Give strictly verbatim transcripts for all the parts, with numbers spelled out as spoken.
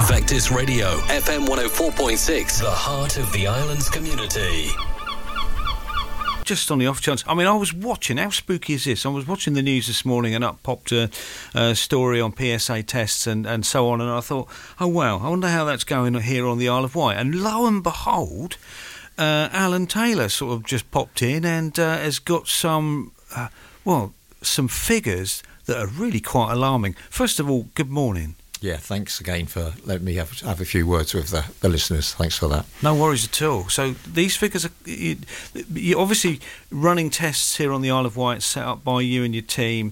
Vectis Radio, F M one oh four point six, the heart of the island's community. Just on the off chance, I mean, I was watching, how spooky is this? I was watching the news this morning and up popped a, a story on P S A tests and, and so on, and I thought, oh wow, I wonder how that's going here on the Isle of Wight. And lo and behold, uh, Alan Taylor sort of just popped in and uh, has got some, uh, well, some figures that are really quite alarming. First of all, good morning. Yeah, thanks again for letting me have, have a few words with the, the listeners. Thanks for that. No worries at all. So these figures are... You, you're obviously running tests here on the Isle of Wight set up by you and your team,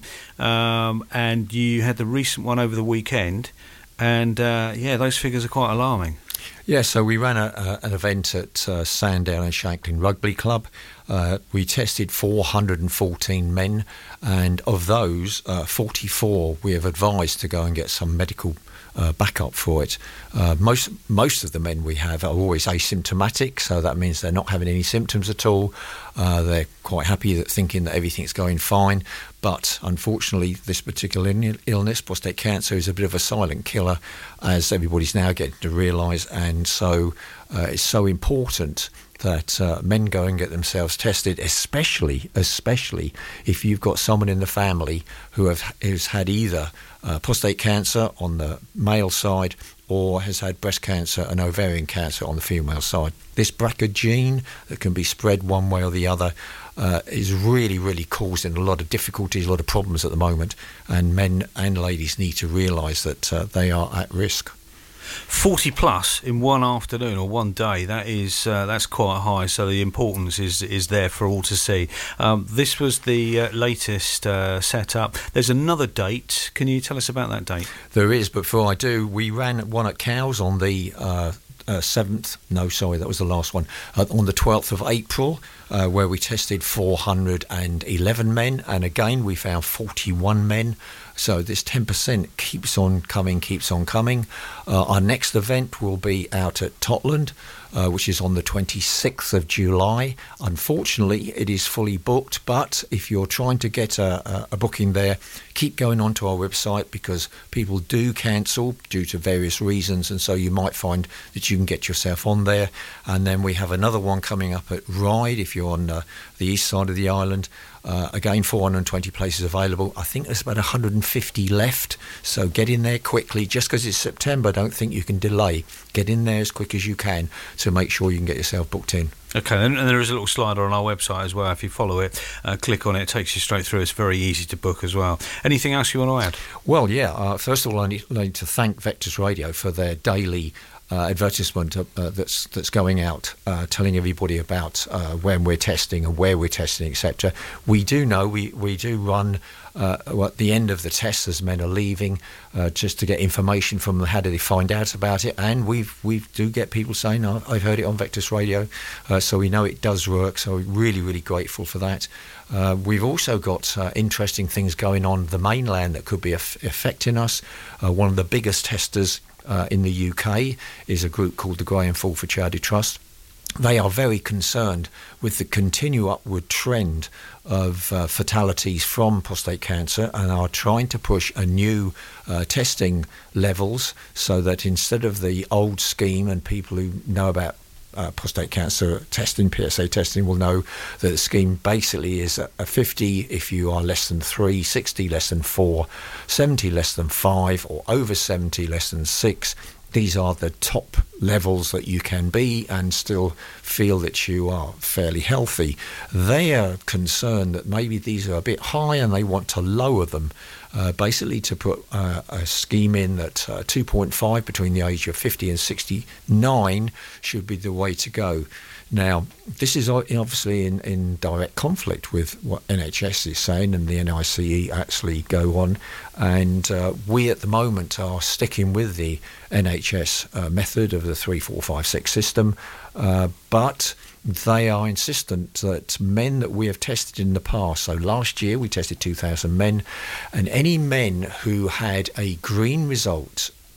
um, and you had the recent one over the weekend, and uh, yeah, those figures are quite alarming. Yeah, so we ran a, a, an event at uh, Sandown and Shanklin Rugby Club. Uh, we tested four hundred fourteen men, and of those, uh, forty-four we have advised to go and get some medical uh, backup for it. Uh, most most of the men we have are always asymptomatic, so that means they're not having any symptoms at all. Uh, they're quite happy that thinking that everything's going fine. But unfortunately, this particular illness, prostate cancer, is a bit of a silent killer, as everybody's now getting to realise. And so uh, it's so important that uh, men go and get themselves tested, especially especially if you've got someone in the family who have who's had either uh, prostate cancer on the male side or has had breast cancer and ovarian cancer on the female side. This B R C A gene that can be spread one way or the other uh, is really, really causing a lot of difficulties, a lot of problems at the moment, and men and ladies need to realise that uh, they are at risk. forty plus in one afternoon or one day, that is uh, that's quite high, so the importance is is there for all to see. Um, this was the uh, latest uh, setup. There's another date. Can you tell us about that date? There is, but before I do, we ran one at Cowes on the uh, uh, seventh, no sorry that was the last one, uh, on the twelfth of April, uh, where we tested four hundred eleven men, and again we found forty-one men. So this ten percent keeps on coming, keeps on coming. Uh, our next event will be out at Totland, uh, which is on the twenty-sixth of July. Unfortunately, it is fully booked, but if you're trying to get a, a, a booking there, keep going onto our website, because people do cancel due to various reasons, and so you might find that you can get yourself on there. And then we have another one coming up at Ryde, if you're on uh, the east side of the island. Uh, again, four hundred twenty places available. I think there's about one hundred fifty left, so get in there quickly. Just because it's September, don't think you can delay. Get in there as quick as you can to make sure you can get yourself booked in. Okay, and there is a little slider on our website as well. If you follow it, uh, click on it, it takes you straight through. It's very easy to book as well. Anything else you want to add? Well, yeah. Uh, first of all, I need, I need to thank Vectis Radio for their daily Uh, advertisement uh, that's that's going out, uh, telling everybody about uh, when we're testing and where we're testing, et cetera. We do know we we do run uh, at the end of the test as men are leaving, uh, just to get information from them. How do they find out about it? And we we do get people saying, oh, "I've heard it on Vectis Radio," uh, so we know it does work. So we're really really grateful for that. Uh, we've also got uh, interesting things going on the mainland that could be aff- affecting us. Uh, one of the biggest testers Uh, in the U K is a group called the Graham Fulford Charity Trust. They are very concerned with the continued upward trend of uh, fatalities from prostate cancer, and are trying to push a new uh, testing levels, so that instead of the old scheme, and people who know about Uh, prostate cancer testing, P S A testing, will know that the scheme basically is a, a fifty if you are less than three, sixty less than four, seventy less than five, or over seventy less than six. These are the top levels that you can be and still feel that you are fairly healthy. They are concerned that maybe these are a bit high and they want to lower them, uh, basically to put uh, a scheme in that uh, two point five between the age of fifty and sixty-nine should be the way to go. Now, this is obviously in, in direct conflict with what N H S is saying and the N I C E actually go on, and uh, we at the moment are sticking with the N H S uh, method of the three, four, five, six system, uh, but they are insistent that men that we have tested in the past, so last year we tested two thousand men, and any men who had a green result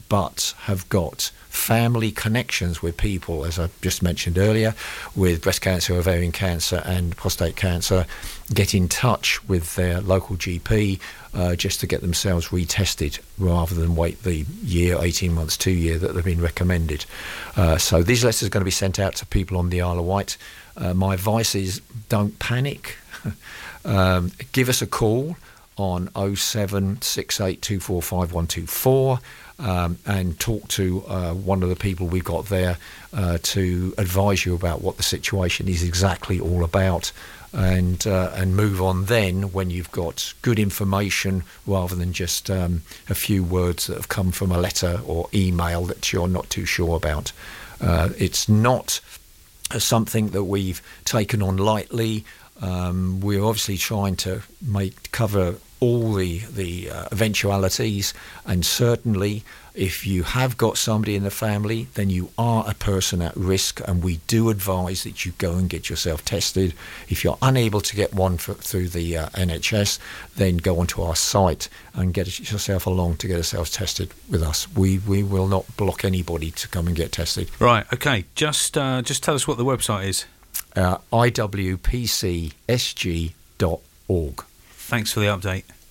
but have got family connections with people, as I just mentioned earlier, with breast cancer, ovarian cancer and prostate cancer, get in touch with their local G P uh, just to get themselves retested rather than wait the year, eighteen months, two year that they've been recommended. Uh, so these letters are going to be sent out to people on the Isle of Wight. Uh, my advice is don't panic. um, give us a call on oh seven six eight two four five one two four. Um, and talk to uh, one of the people we've got there uh, to advise you about what the situation is exactly all about, and uh, and move on then when you've got good information rather than just um, a few words that have come from a letter or email that you're not too sure about. Uh, it's not something that we've taken on lightly. Um, we're obviously trying to make cover all the the uh, eventualities, and certainly if you have got somebody in the family, then you are a person at risk, and we do advise that you go and get yourself tested. If you're unable to get one for, through the uh, N H S, then go onto our site and get yourself along to get yourself tested with us. We we will not block anybody to come and get tested. Right, okay, just uh, just tell us what the website is. Uh, I W P C S G dot org. Thanks for the update.